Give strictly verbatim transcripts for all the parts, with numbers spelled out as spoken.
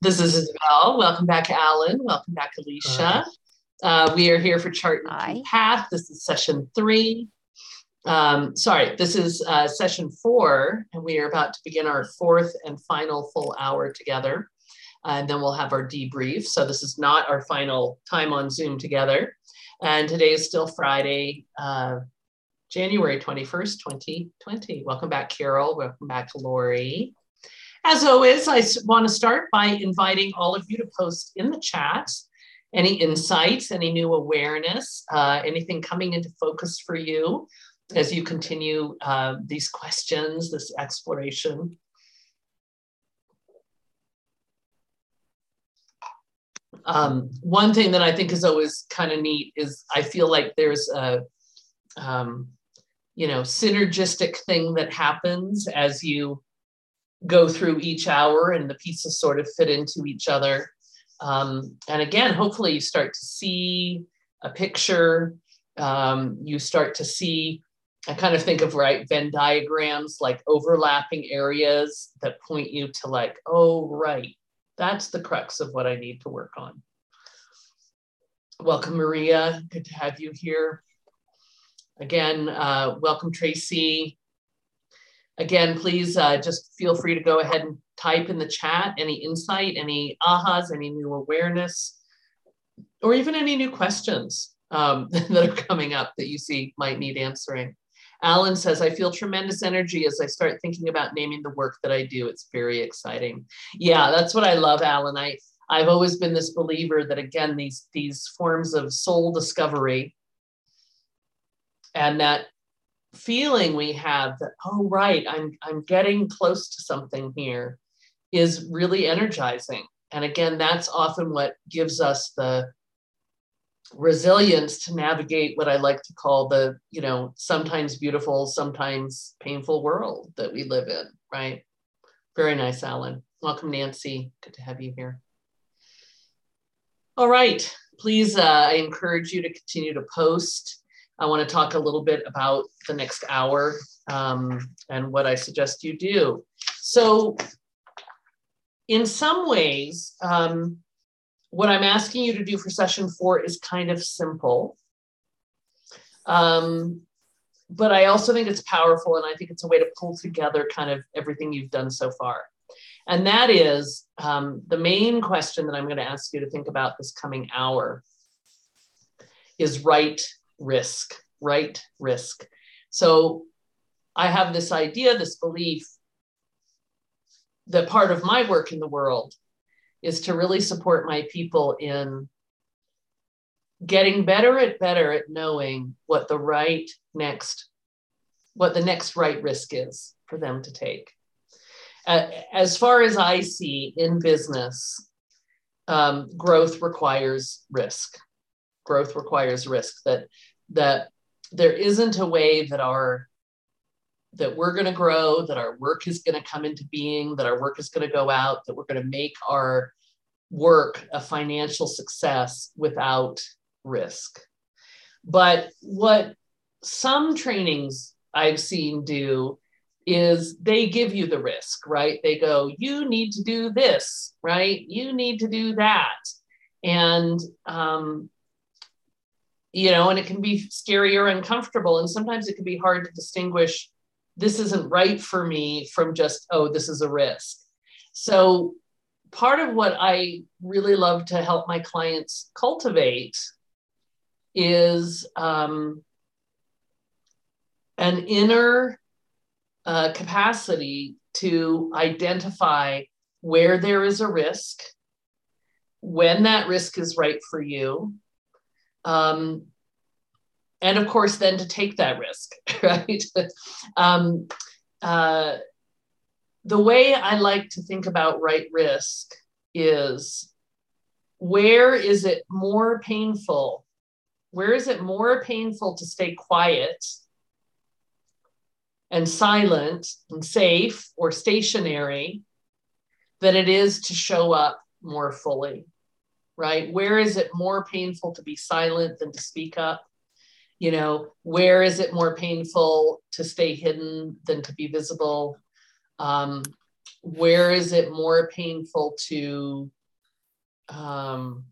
This is Isabel. Welcome back, Alan. Welcome back, Alicia. Uh, we are here for Chart and Path. This is session three. Um, sorry, this is uh, session four, and we are about to begin our fourth and final full hour together. Uh, and then we'll have our debrief. So this is not our final time on Zoom together. And today is still Friday, uh, January twenty-first, twenty twenty. Welcome back, Carol. Welcome back, Lori. As always, I want to start by inviting all of you to post in the chat any insights, any new awareness, uh, anything coming into focus for you as you continue uh, these questions, this exploration. Um, one thing that I think is always kind of neat is I feel like there's a, um, you know, synergistic thing that happens as you go through each hour and the pieces sort of fit into each other. Um, and again, hopefully you start to see a picture. Um, you start to see, I kind of think of, right, Venn diagrams, like overlapping areas that point you to like, oh, right, that's the crux of what I need to work on. Welcome, Maria. Good to have you here. Again, uh, welcome, Tracy. Again, please uh, just feel free to go ahead and type in the chat any insight, any ahas, any new awareness, or even any new questions um, that are coming up that you see might need answering. Alan says, I feel tremendous energy as I start thinking about naming the work that I do. It's very exciting. Yeah, that's what I love, Alan. I, I've always been this believer that, again, these, these forms of soul discovery and that feeling we have that, oh, right, I'm, I'm getting close to something here is really energizing. And again, that's often what gives us the resilience to navigate what I like to call the, you know, sometimes beautiful, sometimes painful world that we live in, right? Very nice, Alan. Welcome, Nancy. Good to have you here. All right, please, uh, I encourage you to continue to post. I want to talk a little bit about the next hour um, and what I suggest you do. So in some ways, um, what I'm asking you to do for session four is kind of simple. Um, but I also think it's powerful, and I think it's a way to pull together kind of everything you've done so far. And that is um, the main question that I'm going to ask you to think about this coming hour is right risk, right risk. So I have this idea, this belief that part of my work in the world is to really support my people in getting better at better at knowing what the right next, what the next right risk is for them to take. Uh, as far as I see in business, um, growth requires risk. Growth requires risk, that that there isn't a way that our that we're going to grow, that our work is going to come into being, that our work is going to go out, that we're going to make our work a financial success without risk. But what some trainings I've seen do is they give you the risk, right? They go, you need to do this, right? You need to do that. And um, you know, and it can be scary or uncomfortable. And sometimes it can be hard to distinguish, this isn't right for me, from just, oh, this is a risk. So part of what I really love to help my clients cultivate is um, an inner uh, capacity to identify where there is a risk, when that risk is right for you, Um, and of course, then to take that risk, right? um, uh, the way I like to think about right risk is, where is it more painful? Where is it more painful to stay quiet and silent and safe or stationary than it is to show up more fully? Right? Where is it more painful to be silent than to speak up? You know, where is it more painful to stay hidden than to be visible? Um, where is it more painful to, um,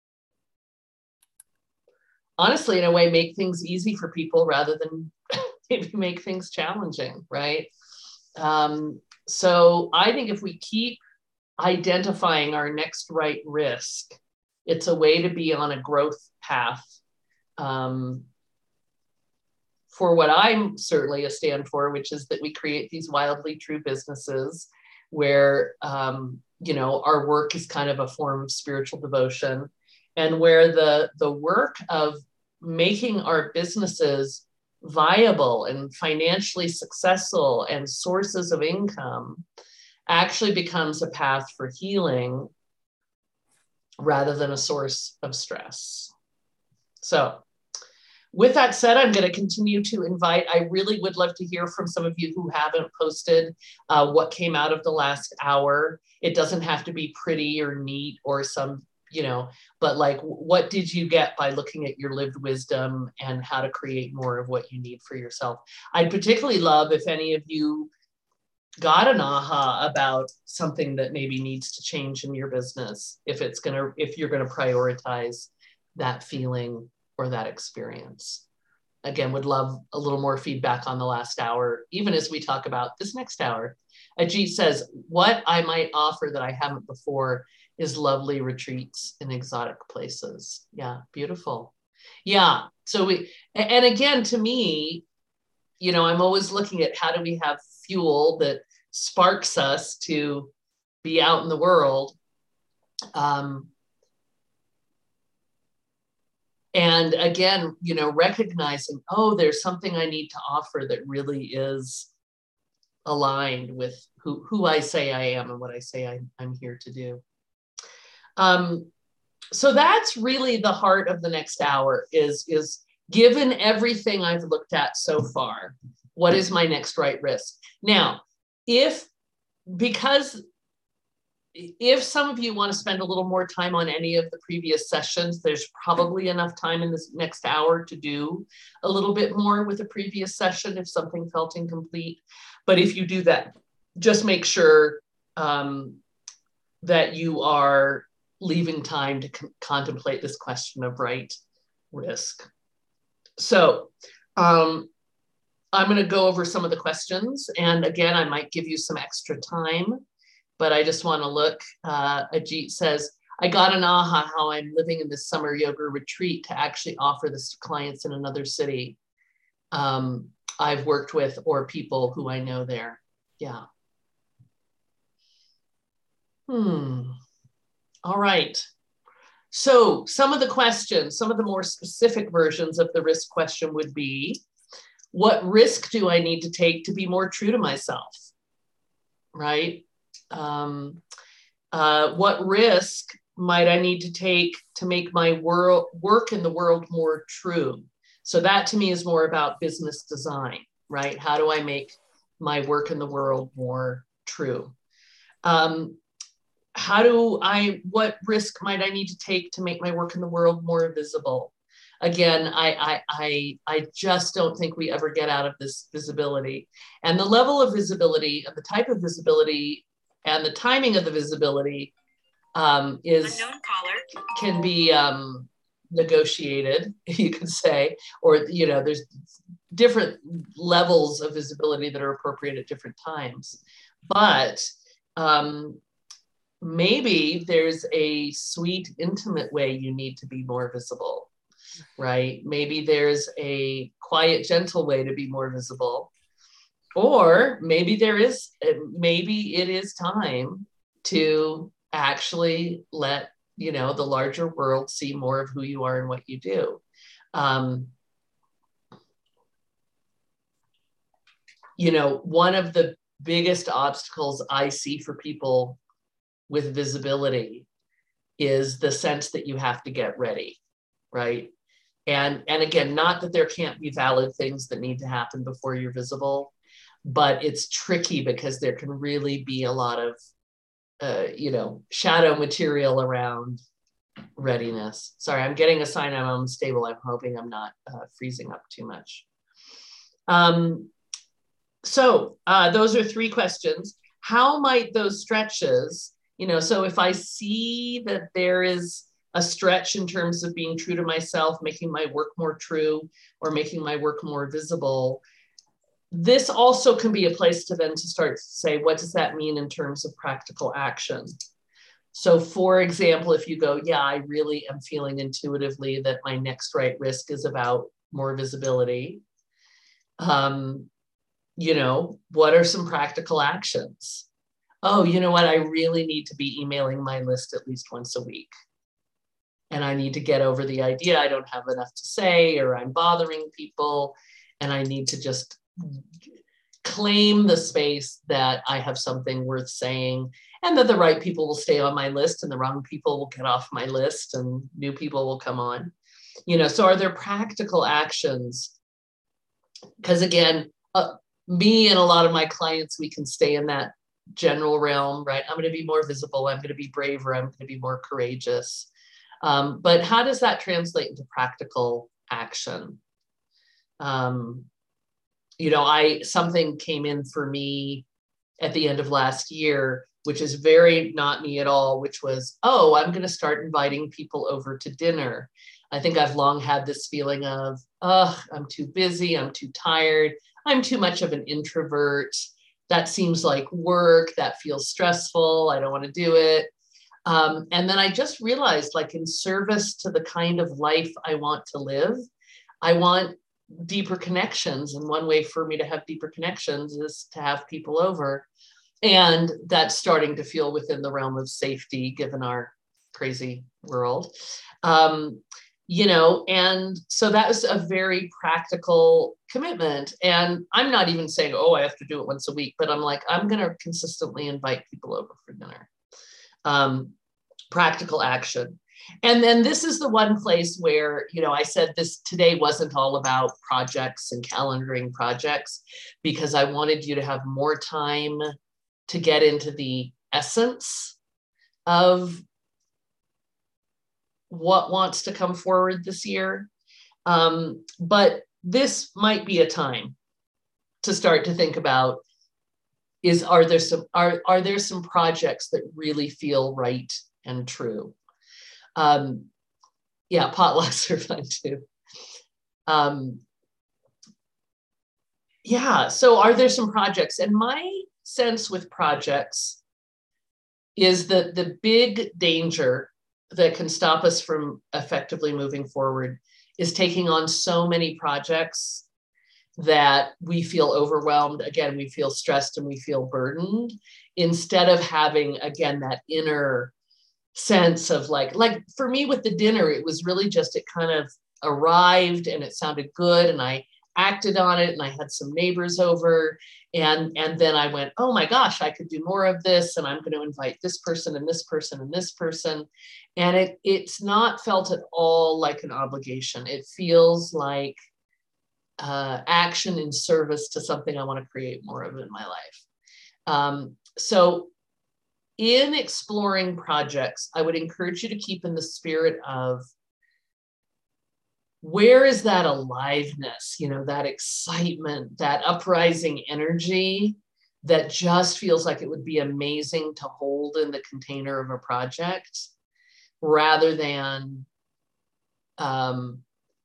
honestly, in a way, make things easy for people rather than maybe make things challenging, right? Um, so I think if we keep identifying our next right risk, it's a way to be on a growth path. Um, for what I'm certainly a stand for, which is that we create these wildly true businesses where, um, you know, our work is kind of a form of spiritual devotion, and where the, the work of making our businesses viable and financially successful and sources of income actually becomes a path for healing rather than a source of stress. So with that said, I'm going to continue to invite. I really would love to hear from some of you who haven't posted uh, what came out of the last hour. It doesn't have to be pretty or neat or some, you know, but like, what did you get by looking at your lived wisdom and how to create more of what you need for yourself? I'd particularly love if any of you got an aha about something that maybe needs to change in your business, if it's going to, if you're going to prioritize that feeling or that experience. Again, would love a little more feedback on the last hour, even as we talk about this next hour. Ajit says, what I might offer that I haven't before is lovely retreats in exotic places. Yeah, beautiful. Yeah, so we, and again, to me, you know, I'm always looking at how do we have fuel that sparks us to be out in the world. Um, And again, you know, recognizing, oh, there's something I need to offer that really is aligned with who, who I say I am and what I say I, I'm here to do. Um, so that's really the heart of the next hour is, is given everything I've looked at so far, what is my next right risk? Now, if, because if some of you want to spend a little more time on any of the previous sessions, there's probably enough time in this next hour to do a little bit more with the previous session if something felt incomplete. But if you do that, just make sure um, that you are leaving time to con- contemplate this question of right risk. So um, I'm going to go over some of the questions. And again, I might give you some extra time, but I just want to look. Uh, Ajit says, I got an aha how I'm living in this summer yoga retreat to actually offer this to clients in another city um, I've worked with or people who I know there. Yeah. Hmm. All right. So some of the questions, some of the more specific versions of the risk question would be, what risk do I need to take to be more true to myself? Right? Um, uh, what risk might I need to take to make my world work in the world more true? So that to me is more about business design, right? How do I make my work in the world more true? Um, how do I, what risk might I need to take to make my work in the world more visible? Again, I, I, I, I just don't think we ever get out of this visibility. And the level of visibility, and the type of visibility, and the timing of the visibility um, is can be um, negotiated, you could say, or you know, there's different levels of visibility that are appropriate at different times. But um, maybe there's a sweet, intimate way you need to be more visible, right? Maybe there's a quiet, gentle way to be more visible. Or maybe there is, maybe it is time to actually let, you know, the larger world see more of who you are and what you do. Um, you know, one of the biggest obstacles I see for people with visibility is the sense that you have to get ready, right? And, and again, not that there can't be valid things that need to happen before you're visible, but it's tricky because there can really be a lot of, uh, you know, shadow material around readiness. Sorry, I'm getting a sign I'm unstable. I'm hoping I'm not uh, freezing up too much. Um, so uh, those are three questions. how might those stretches, you know, so if I see that there is a stretch in terms of being true to myself, making my work more true, or making my work more visible, this also can be a place to then to start to say, what does that mean in terms of practical action? So for example, if you go, yeah, I really am feeling intuitively that my next right risk is about more visibility. Um, you know, what are some practical actions? Oh, you know what? I really need to be emailing my list at least once a week. And I need to get over the idea I don't have enough to say, or I'm bothering people, and I need to just claim the space that I have something worth saying, and that the right people will stay on my list and the wrong people will get off my list and new people will come on. You know, so are there practical actions? Because again, uh, me and a lot of my clients, we can stay in that general realm, right? I'm going to be more visible. I'm going to be braver. I'm going to be more courageous. Um, but how does that translate into practical action? Um, you know, I, something came in for me at the end of last year, which is very not me at all, which was, oh, I'm going to start inviting people over to dinner. I think I've long had this feeling of, oh, I'm too busy. I'm too tired. I'm too much of an introvert. That seems like work. That feels stressful. I don't want to do it. Um, and then I just realized, like, in service to the kind of life I want to live, I want deeper connections. And one way for me to have deeper connections is to have people over. And that's starting to feel within the realm of safety, given our crazy world. Um, you know, and so that was a very practical commitment. And I'm not even saying, oh, I have to do it once a week, but I'm like, I'm going to consistently invite people over for dinner. Um, practical action. And then this is the one place where, you know, I said this today wasn't all about projects and calendaring projects, because I wanted you to have more time to get into the essence of what wants to come forward this year. Um, but this might be a time to start to think about, is, are there some, are, are there some projects that really feel right and true? Um, yeah, potlucks are fun too. Um, yeah, so are there some projects? And my sense with projects is that the big danger that can stop us from effectively moving forward is taking on so many projects that we feel overwhelmed. Again, we feel stressed and we feel burdened, instead of having, again, that inner sense of like, like for me with the dinner, it was really just, it kind of arrived and it sounded good. And I acted on it, and I had some neighbors over, and, and then I went, oh my gosh, I could do more of this. And I'm going to invite this person and this person and this person. And it, it's not felt at all like an obligation. It feels like uh, action in service to something I want to create more of in my life. Um, so in exploring projects, I would encourage you to keep in the spirit of, where is that aliveness, you know, that excitement, that uprising energy that just feels like it would be amazing to hold in the container of a project, rather than um,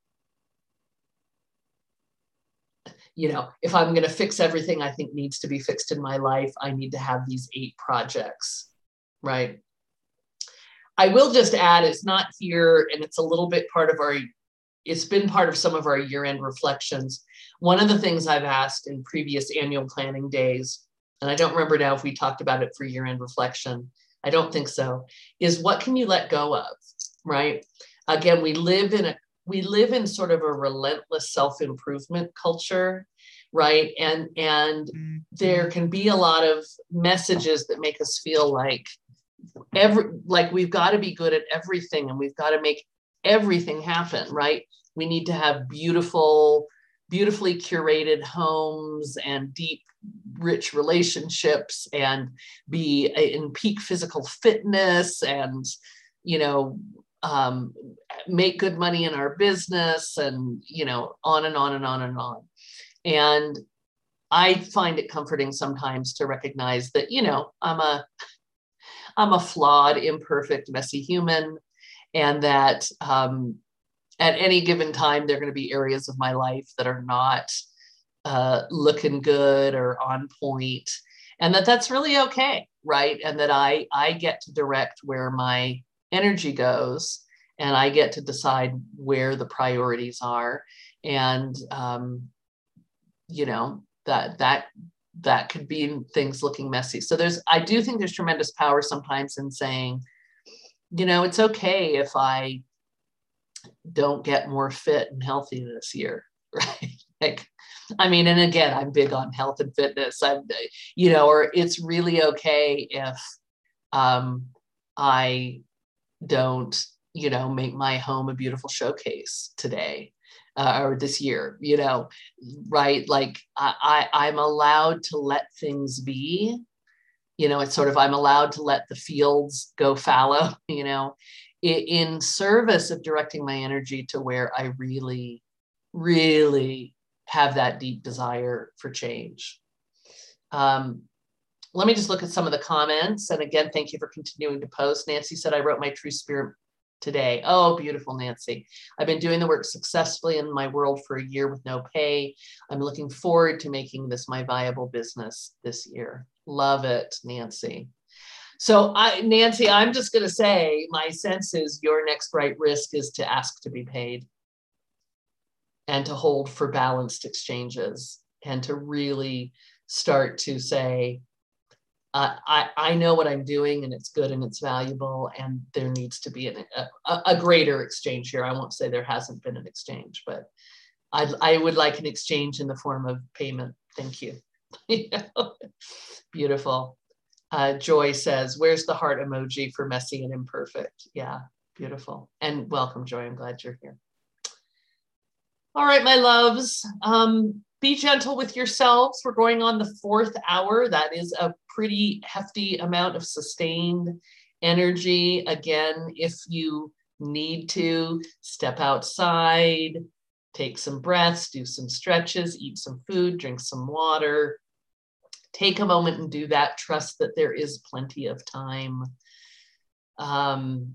you know, if I'm going to fix everything I think needs to be fixed in my life, I need to have these eight projects, right? I will just add, it's not here, and it's a little bit part of our, it's been part of some of our year-end reflections. One of the things I've asked in previous annual planning days, and I don't remember now if we talked about it for year-end reflection, I don't think so, is what can you let go of, right? Again, we live in a, we live in sort of a relentless self-improvement culture, right? And, and there can be a lot of messages that make us feel like every, like we've got to be good at everything and we've got to make everything happen, right? We need to have beautiful, beautifully curated homes and deep, rich relationships and be in peak physical fitness and, you know, um, make good money in our business and, you know, on and on and on and on. And I find it comforting sometimes to recognize that, you know, I'm a, I'm a flawed, imperfect, messy human, and that um, at any given time, there are going to be areas of my life that are not uh, looking good or on point, and that that's really okay, right? And that I I get to direct where my energy goes, and I get to decide where the priorities are, and um, you know that that that could be things looking messy. So there's I do think there's tremendous power sometimes in saying, you know, it's okay if I don't get more fit and healthy this year, right? Like, I mean, and again, I'm big on health and fitness. I'm, you know, or it's really okay if um, I don't, you know, make my home a beautiful showcase today uh, or this year, you know, right? Like I, I, I'm allowed to let things be. You know, it's sort of, I'm allowed to let the fields go fallow, you know, in service of directing my energy to where I really, really have that deep desire for change. Um, let me just look at some of the comments. And again, thank you for continuing to post. Nancy said, I wrote my true spirit today. Oh, beautiful, Nancy. I've been doing the work successfully in my world for a year with no pay. I'm looking forward to making this my viable business this year. Love it, Nancy. So I, Nancy, I'm just going to say my sense is your next right risk is to ask to be paid and to hold for balanced exchanges and to really start to say, uh, I, I know what I'm doing and it's good and it's valuable and there needs to be an, a, a greater exchange here. I won't say there hasn't been an exchange, but I, I would like an exchange in the form of payment. Thank you. You know? Beautiful. Uh, Joy says, where's the heart emoji for messy and imperfect? Yeah, beautiful. And welcome, Joy. I'm glad you're here. All right, my loves. Um, be gentle with yourselves. We're going on the fourth hour. That is a pretty hefty amount of sustained energy. Again, if you need to, step outside, take some breaths, do some stretches, eat some food, drink some water. Take a moment and do that. Trust that there is plenty of time. Um,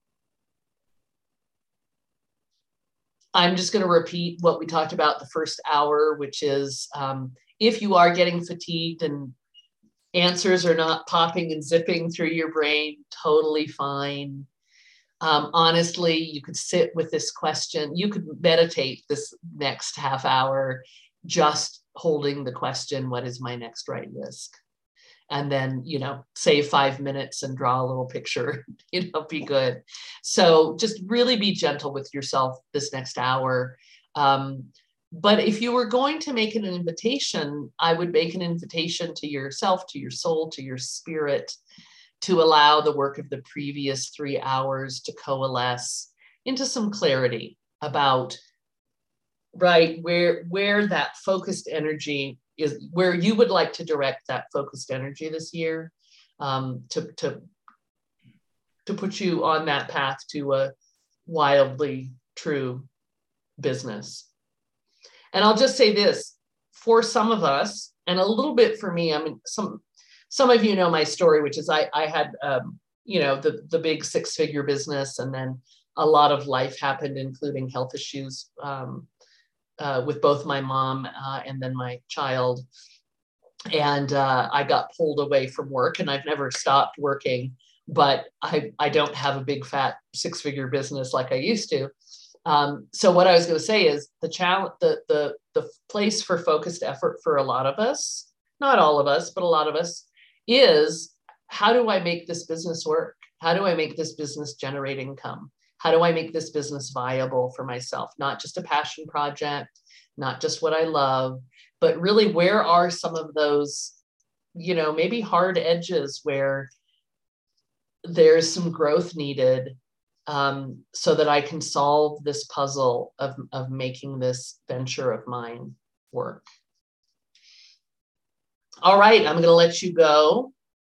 I'm just going to repeat what we talked about the first hour, which is um, if you are getting fatigued and answers are not popping and zipping through your brain, totally fine. Um, honestly, you could sit with this question. You could meditate this next half hour just holding the question, what is my next right risk? And then, you know, save five minutes and draw a little picture, you know, be good. So just really be gentle with yourself this next hour. Um, but if you were going to make an invitation, I would make an invitation to yourself, to your soul, to your spirit, to allow the work of the previous three hours to coalesce into some clarity about, right, where, where that focused energy is, where you would like to direct that focused energy this year, um, to, to, to put you on that path to a wildly true business. And I'll just say this, for some of us, and a little bit for me, I mean, some, some of you know my story, which is I, I had, um, you know, the, the big six figure business, and then a lot of life happened, including health issues, um, Uh, with both my mom uh, and then my child. And uh, I got pulled away from work, and I've never stopped working, but I, I don't have a big fat six figure business like I used to. Um, so what I was going to say is the challenge, the, the, the place for focused effort for a lot of us, not all of us, but a lot of us, is how do I make this business work? How do I make this business generate income? How do I make this business viable for myself? Not just a passion project, not just what I love, but really where are some of those, you know, maybe hard edges where there's some growth needed, um, so that I can solve this puzzle of, of making this venture of mine work. All right, I'm going to let you go.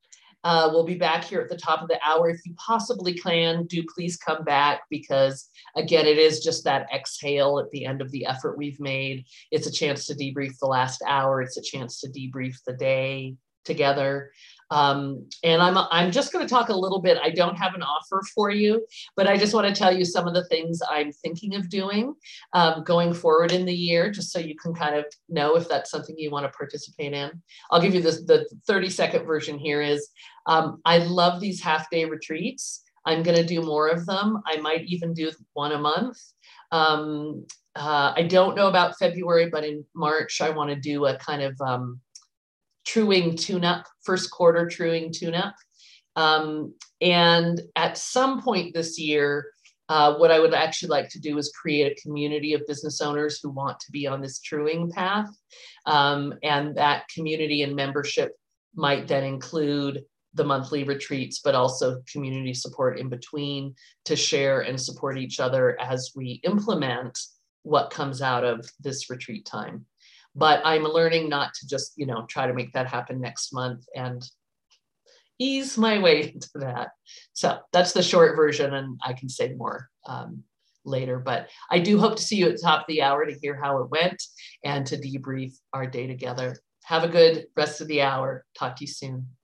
Uh, we'll be back here at the top of the hour. If you possibly can, do please come back, because again, it is just that exhale at the end of the effort we've made. It's a chance to debrief the last hour. It's a chance to debrief the day together. Um, and I'm, I'm just going to talk a little bit. I don't have an offer for you, but I just want to tell you some of the things I'm thinking of doing um, going forward in the year, just so you can kind of know if that's something you want to participate in. I'll give you this, the thirty second version here is, um, I love these half day retreats. I'm going to do more of them. I might even do one a month. Um, uh, I don't know about February, but in March, I want to do a kind of um, truing tune-up, first quarter truing tune-up. Um, and at some point this year, uh, what I would actually like to do is create a community of business owners who want to be on this truing path. Um, and that community and membership might then include the monthly retreats, but also community support in between to share and support each other as we implement what comes out of this retreat time. But I'm learning not to just, you know, try to make that happen next month and ease my way into that. So that's the short version, and I can say more um, later. But I do hope to see you at the top of the hour to hear how it went and to debrief our day together. Have a good rest of the hour. Talk to you soon.